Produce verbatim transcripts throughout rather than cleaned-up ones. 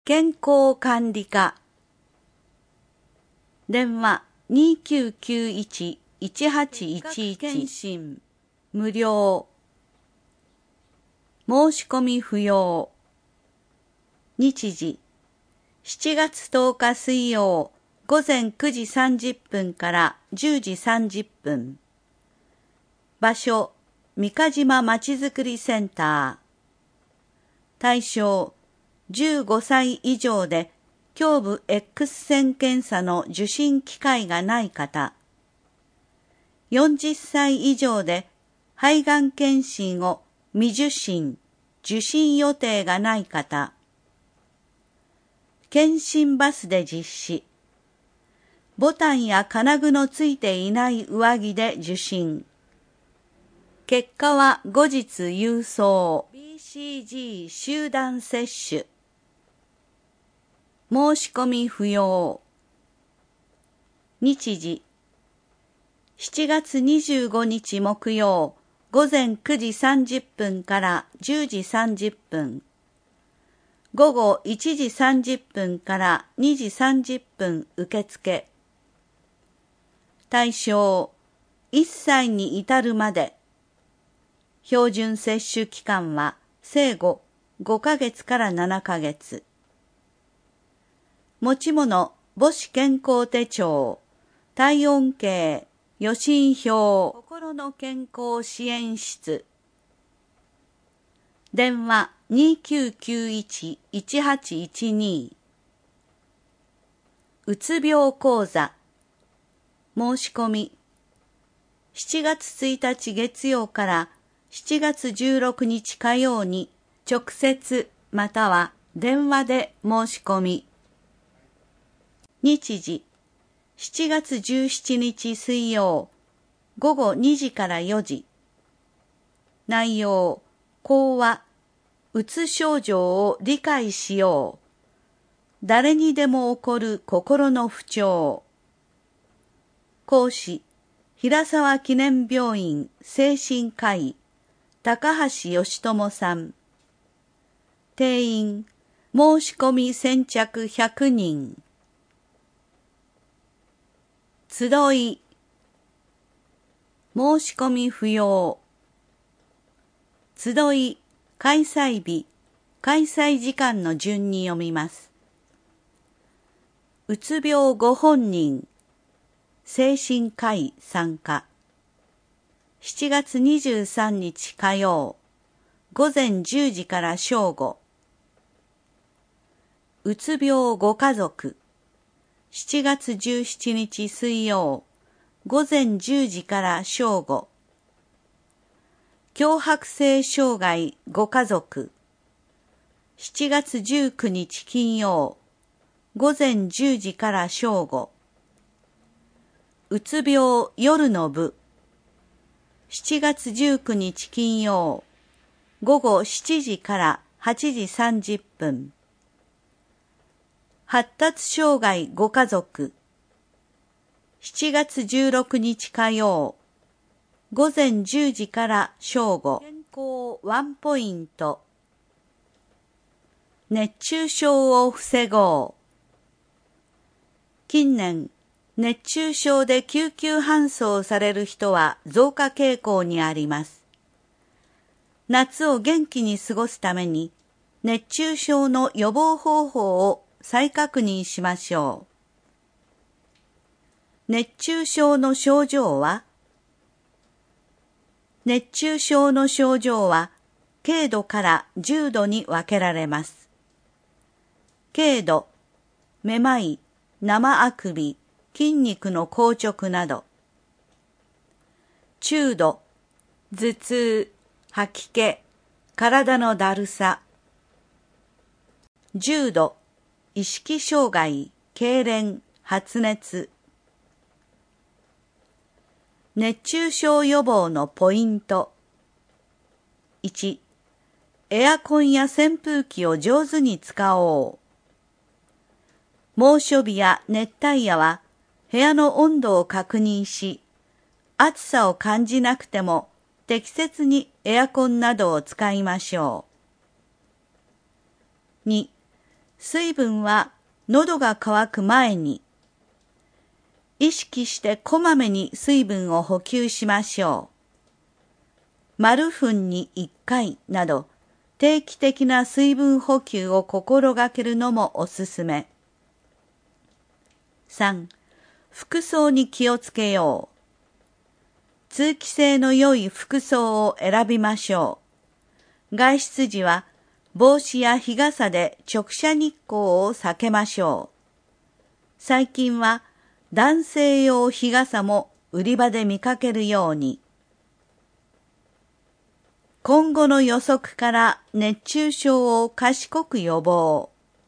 健康管理課電話 にきゅうきゅういち いちはちいちいち 検診無料申し込み不要日時しちがつとおか水曜午前くじさんじゅっぷんからじゅうじさんじゅっぷん場所三ヶ島まちづくりセンター対象じゅうごさい以上で胸部 X 線検査の受診機会がない方、よんじゅっさい以上で肺がん検診を未受診、受診予定がない方、検診バスで実施、ボタンや金具のついていない上着で受診、結果は後日郵送 ビーシージー 集団接種申し込み不要日時しちがつにじゅうごにち木曜午前くじさんじゅっぷんからじゅうじさんじゅっぷん午後いちじさんじゅっぷんからにじさんじゅっぷん受付対象いっさいに至るまで標準接種期間は生後ごかげつからななかげつ持ち物母子健康手帳体温計予診票心の健康支援室電話 にきゅうきゅういち いちはちいちに うつ病講座申し込みしちがつついたち月曜からしちがつじゅうろくにち火曜に直接または電話で申し込み日時しちがつじゅうしちにち水曜午後にじからよじ内容講話うつ症状を理解しよう誰にでも起こる心の不調講師平沢記念病院精神科医高橋義智さん定員申し込み先着ひゃくにん集い申し込み不要集い開催日開催時間の順に読みますうつ病ご本人精神科医参加しちがつにじゅうさんにち火曜午前じゅうじから正午うつ病ご家族しちがつじゅうしちにち水曜午前じゅうじから正午強迫性障害ご家族しちがつじゅうくにち金曜午前じゅうじから正午うつ病夜の部しちがつじゅうくにち金曜午後しちじからはちじさんじゅっぷん発達障害ご家族しちがつじゅうろくにち火曜午前じゅうじから正午健康ワンポイント熱中症を防ごう近年熱中症で救急搬送される人は増加傾向にあります夏を元気に過ごすために熱中症の予防方法を再確認しましょう。熱中症の症状は熱中症の症状は軽度から重度に分けられます。軽度、めまい、生あくび、筋肉の硬直など。中度、頭痛、吐き気、体のだるさ。重度、意識障害、痙攣、発熱。熱中症予防のポイント。いち、エアコンや扇風機を上手に使おう。猛暑日や熱帯夜は部屋の温度を確認し、暑さを感じなくても適切にエアコンなどを使いましょう。に、 水分は喉が渇く前に、意識してこまめに水分を補給しましょう。丸分にいっかいなど、定期的な水分補給を心がけるのもおすすめ。さん. 服装に気をつけよう。通気性の良い服装を選びましょう。外出時は帽子や日傘で直射日光を避けましょう。最近は男性用日傘も売り場で見かけるように。今後の予測から熱中症を賢く予防。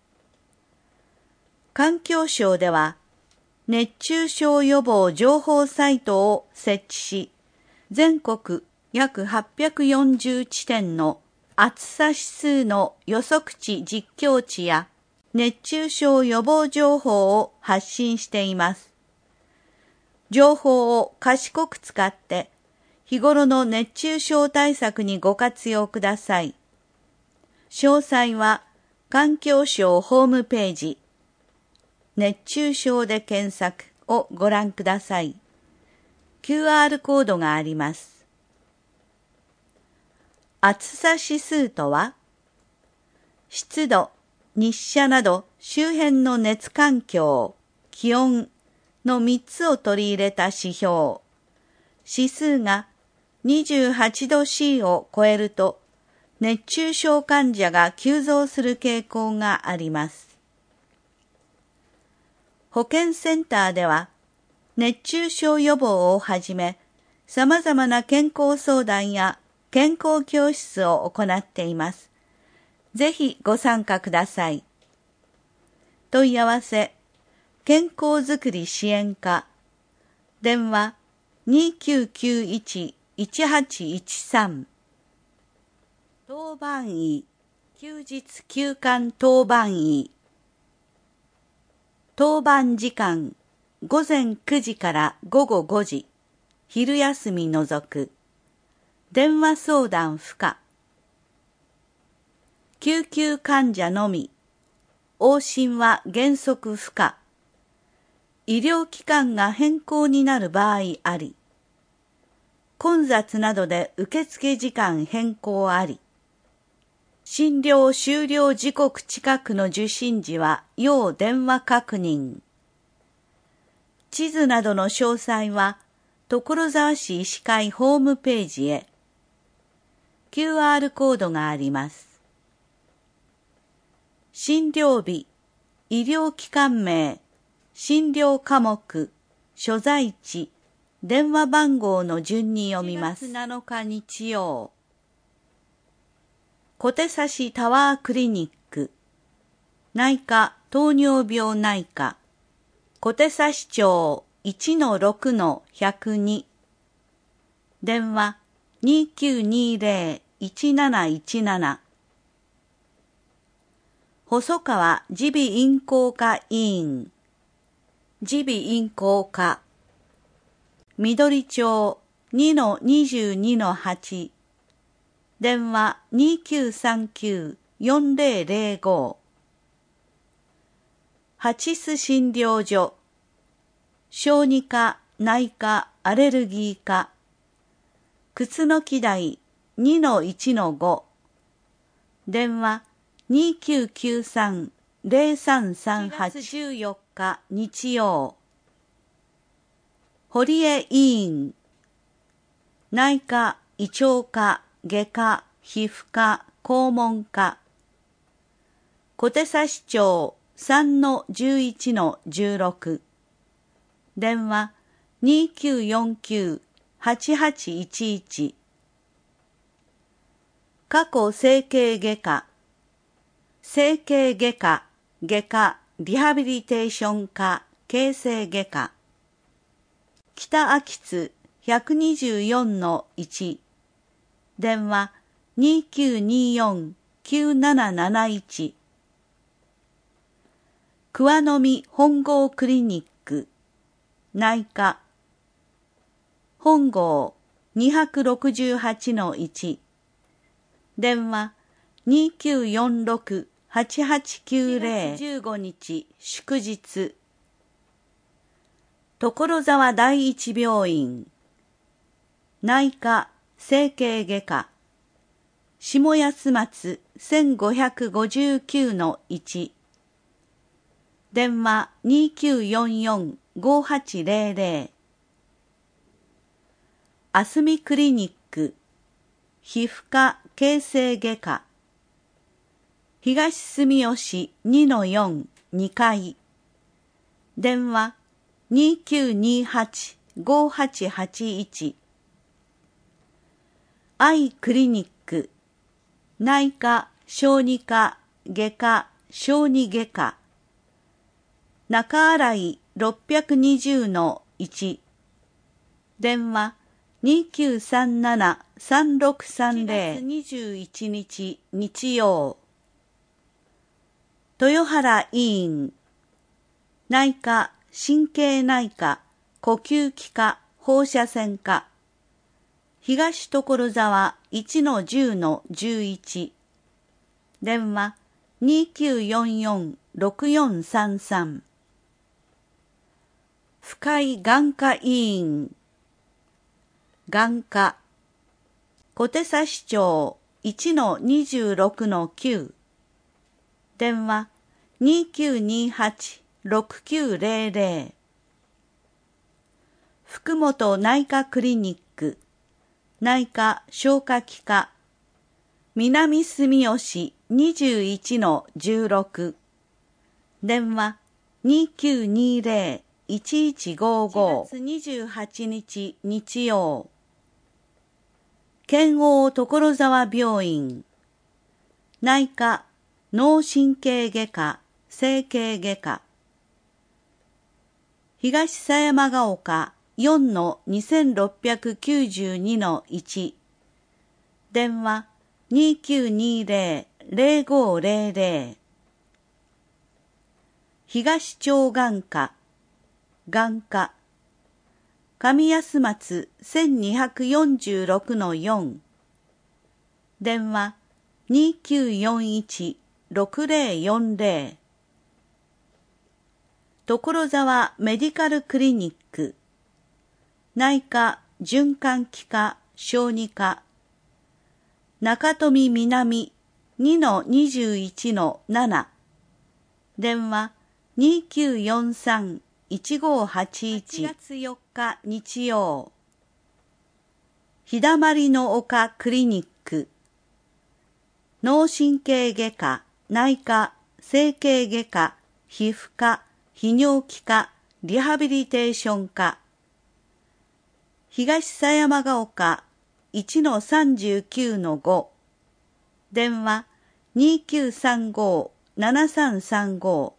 環境省では熱中症予防情報サイトを設置し、全国約はっぴゃくよんじゅうちてんの暑さ指数の予測値実況値や熱中症予防情報を発信しています。情報を賢く使って日頃の熱中症対策にご活用ください。詳細は環境省ホームページ熱中症で検索をご覧ください。キューアール コードがあります。暑さ指数とは、湿度、日射など周辺の熱環境、気温のみっつを取り入れた指標。指数がにじゅうはちど C を超えると、熱中症患者が急増する傾向があります。保健センターでは、熱中症予防をはじめ、様々な健康相談や健康教室を行っています。ぜひご参加ください。問い合わせ、健康づくり支援課、電話 にきゅうきゅういち いちはちいちさん。当番医、休日休館当番医。当番時間、午前くじから午後ごじ、昼休み除く。電話相談不可。救急患者のみ。往診は原則不可。医療機関が変更になる場合あり。混雑などで受付時間変更あり。診療終了時刻近くの受診時は要電話確認。地図などの詳細は所沢市医師会ホームページへ。キューアール コードがあります。診療日、医療機関名、診療科目、所在地、電話番号の順に読みます。しちがつなのか日曜。小手指タワークリニック、内科糖尿病内科、小手指町 いちのろくのひゃくに、電話 にきゅうにぜろ いちなないちなな、細川耳鼻咽喉科医院、耳鼻咽喉科、緑町 にのにじゅうにのはち、電話 にきゅうさんきゅう よんぜろぜろご。ハチス診療所、小児科、内科、アレルギー科、楠木台 にのいちのご、電話 にきゅうきゅうさん ぜろさんさんはち。しちがつじゅうよっか日曜。堀江医院、内科、胃腸科、外科、皮膚科、肛門科、小手指町 さんのじゅういちのじゅうろく、電話 にきゅうよんきゅう はちはちいちいち、過去整形外科、整形外科、外科、リハビリテーション科、形成外科、北秋津 ひゃくにじゅうよんのいち、電話 にきゅうによん きゅうなななないち、桑の実本郷クリニック、内科、本郷 にろくはちのいち、電話 にきゅうよんろくはちはちきゅうぜろじゅうごにち祝日。所沢第一病院内科整形外科下安松 せんごひゃくごじゅうきゅうのいち 電話 にきゅうよんよんごはちぜろぜろ あすみクリニック皮膚科形成外科東住吉 にのよん にかい電話 にきゅうにはちごはちはちいち アイクリニック内科小児科外科小児外科中新井 ろっぴゃくにじゅうのいち 電話 にきゅうさんななさんろくさんぜろ しちがつにじゅういちにち日曜豊原医院内科神経内科呼吸器科放射線科東所沢 いちのじゅうのじゅういち 電話 にきゅうよんよんろくよんさんさん 深井眼科医院眼科小手佐市長 いちのにじゅうろくのきゅう 電話 にきゅうにはちろくきゅうぜろぜろ 福本内科クリニック内科消化器科南住吉 にじゅういちのじゅうろく 電話 にきゅうにぜろいちいちごご しちがつにじゅうはちにち日曜県央所沢病院内科脳神経外科整形外科東狭山ヶ丘 よんのにせんろっぴゃくきゅうじゅうにのいち 電話 にきゅうにぜろぜろごぜろぜろ 東町眼科眼科上安松 せんにひゃくよんじゅうろくのよん 電話 にきゅうよんいちろくぜろよんぜろ 所沢メディカルクリニック内科循環器科小児科中富南 にのにじゅういちのなな 電話 にきゅうよんさんいちごはちいち はちがつよっか日曜日だまりの丘クリニック脳神経外科内科整形外科皮膚科泌尿器科リハビリテーション科東狭山ヶ丘 いちのさんじゅうきゅうのご 電話 にきゅうさんごななさんさんご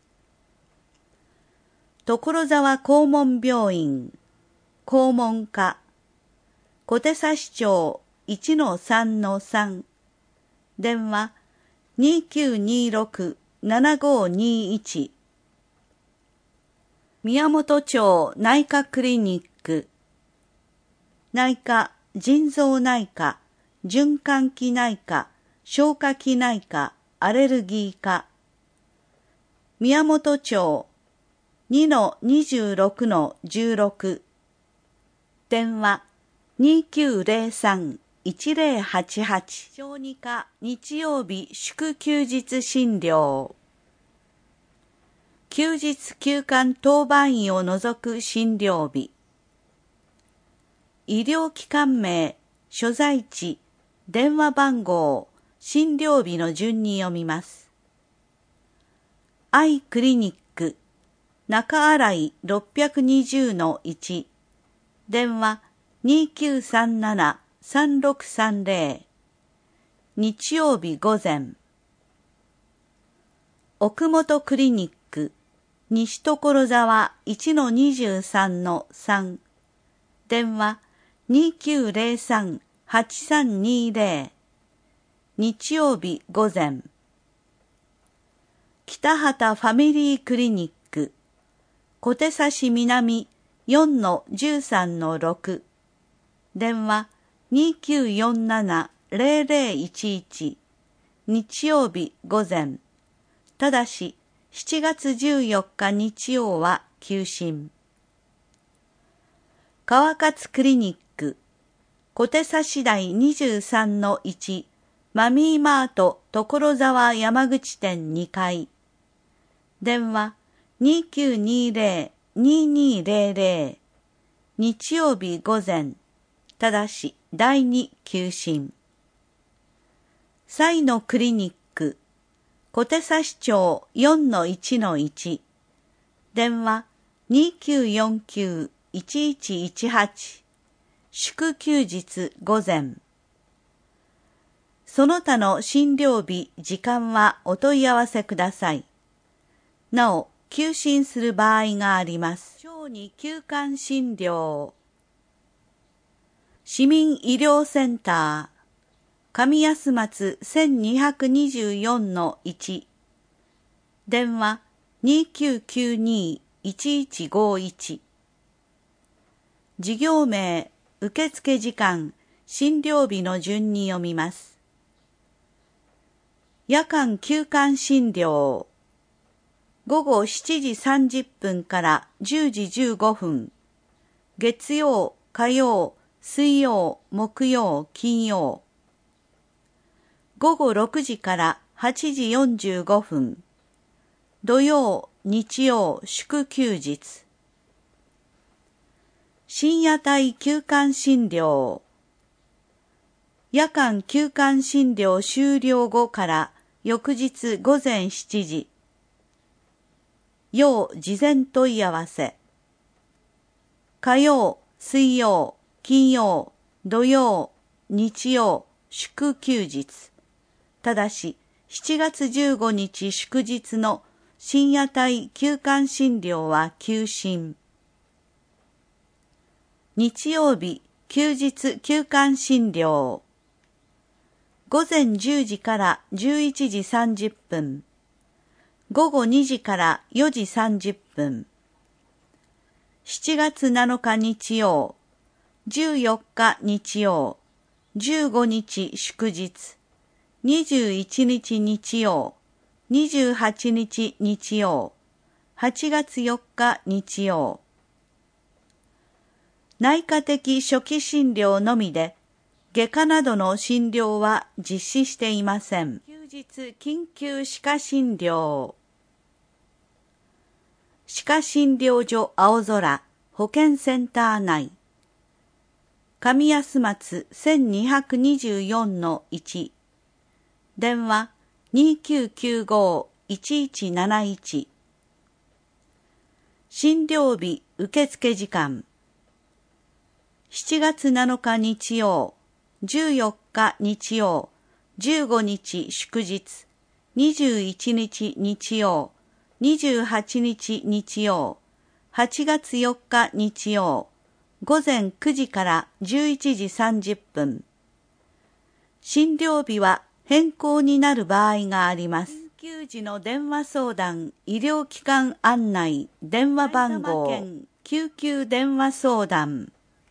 所沢肛門病院肛門科小手佐市長 いちのさんのさん 電話 にきゅうにろくななごにいち 宮本町内科クリニック内科腎臓内科循環器内科消化器内科アレルギー科宮本町 にのにじゅうろくのじゅうろく 電話 にきゅうぜろさんいちぜろはちはち 小児科日曜日祝休日診療休日休館当番医を除く診療日医療機関名所在地電話番号診療日の順に読みますアイクリニック中新井 ろっぴゃくにじゅうのいち 電話 にきゅうさんななさんろくさんぜろ 日曜日午前奥本クリニック西所沢 いちのにじゅうさんのさん 電話 にきゅうぜろさんはちさんにぜろ 日曜日午前北畑ファミリークリニック小手佐市南 よんのじゅうさんのろく 電話 にきゅうよんななぜろぜろいちいち 日曜日午前ただししちがつじゅうよっか日曜は休診。川勝クリニック小手差し台 にじゅうさんのいち マミーマート所沢山口店にかい。電話 にきゅうにゼロ ににゼロゼロ 日曜日午前。ただしだいに休診。サイのクリニック小手差し町 よんのいちのいち。電話 にきゅうよんきゅう いちいちいちはち。祝休日午前。その他の診療日、時間はお問い合わせください。なお、休診する場合があります。小児休館診療。市民医療センター。上安松 せんにひゃくにじゅうよんのいち。電話 にきゅうきゅうに いちいちごいち。事業名、受付時間、診療日の順に読みます。夜間休館診療。午後しちじさんじゅっぷんからじゅうじじゅうごふん。月曜、火曜、水曜、木曜、金曜。午後ろくじからはちじよんじゅうごふん。土曜、日曜、祝休日。深夜帯休館診療。夜間休館診療終了後から翌日午前しちじ。要事前問い合わせ。火曜、水曜、金曜、土曜、日曜、祝休日。ただし、しちがつじゅうごにち祝日の深夜帯休館診療は休診。日曜日、休日休館診療。午前じゅうじからじゅういちじさんじゅっぷん。午後にじからよじさんじゅっぷん。しちがつなのか日曜。じゅうよっか日曜。じゅうごにち祝日。にじゅういちにち日曜、にじゅうはちにち日曜、はちがつよっか日曜。内科的初期診療のみで、外科などの診療は実施していません。休日緊急歯科診療。歯科診療所青空保健センター内。上安松 せんにひゃくにじゅうよんのいち。電話 にきゅうきゅうご いちいちなないち。診療日受付時間。しちがつなのか日曜、じゅうよっか日曜、じゅうごにち祝日、にじゅういちにち日曜、にじゅうはちにち日曜、はちがつよっか日曜、午前くじからじゅういちじさんじゅっぷん。診療日は変更になる場合があります。緊急時の電話相談、医療機関案内、電話番号、救急電話相談。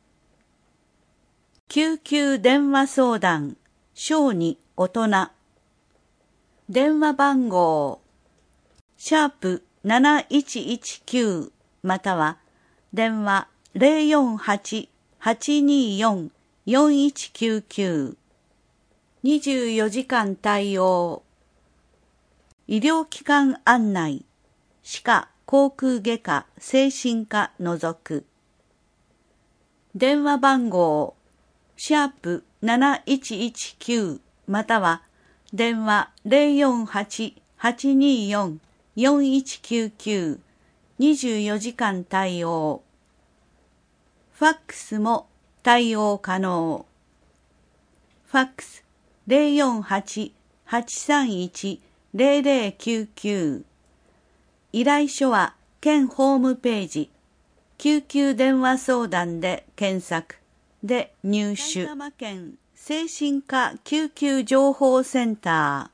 救急電話相談、小児大人。電話番号、シャープなないちいちきゅうまたは電話 ゼロよんはち はちによん よんいちきゅうきゅう。にじゅうよじかん対応。医療機関案内、歯科、口腔外科、精神科除く。電話番号、シャープなないちいちきゅうまたは電話 ゼロよんはち はちによん よんいちきゅうきゅう。にじゅうよじかん対応。ファックスも対応可能。ファックスゼロよんはち はちさんいち ゼロゼロきゅうきゅう。依頼書は県ホームページ、救急電話相談で検索で入手。埼玉県精神科救急情報センタ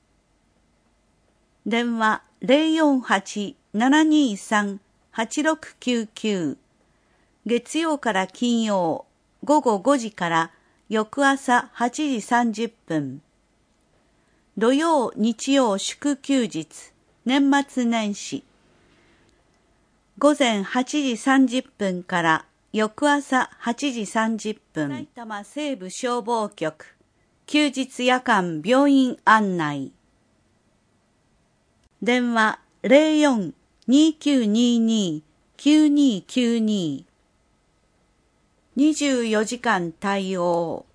ー。電話ゼロよんはち ななにさん はちろくきゅうきゅう。月曜から金曜、午後ごじから翌朝はちじさんじゅっぷん。土曜、日曜祝休日、 年末年始。午前はちじさんじゅっぷんから翌朝はちじさんじゅっぷん。埼玉西部消防局、休日夜間病院案内。電話 ゼロよん にきゅうにに きゅうにきゅうに。にじゅうよじかん対応。